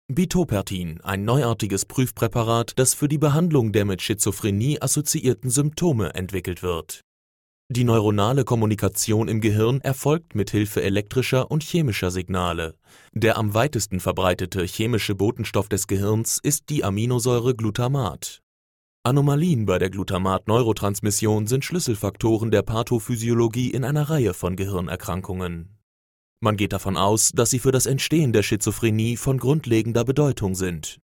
Bitopertin, ein neuartiges Prüfpräparat, das für die Behandlung der mit Schizophrenie assoziierten Symptome entwickelt wird. Die neuronale Kommunikation im Gehirn erfolgt mithilfe elektrischer und chemischer Signale. Der am weitesten verbreitete chemische Botenstoff des Gehirns ist die Aminosäure Glutamat. Anomalien bei der Glutamat-Neurotransmission sind Schlüsselfaktoren der Pathophysiologie in einer Reihe von Gehirnerkrankungen. Man geht davon aus, dass sie für das Entstehen der Schizophrenie von grundlegender Bedeutung sind.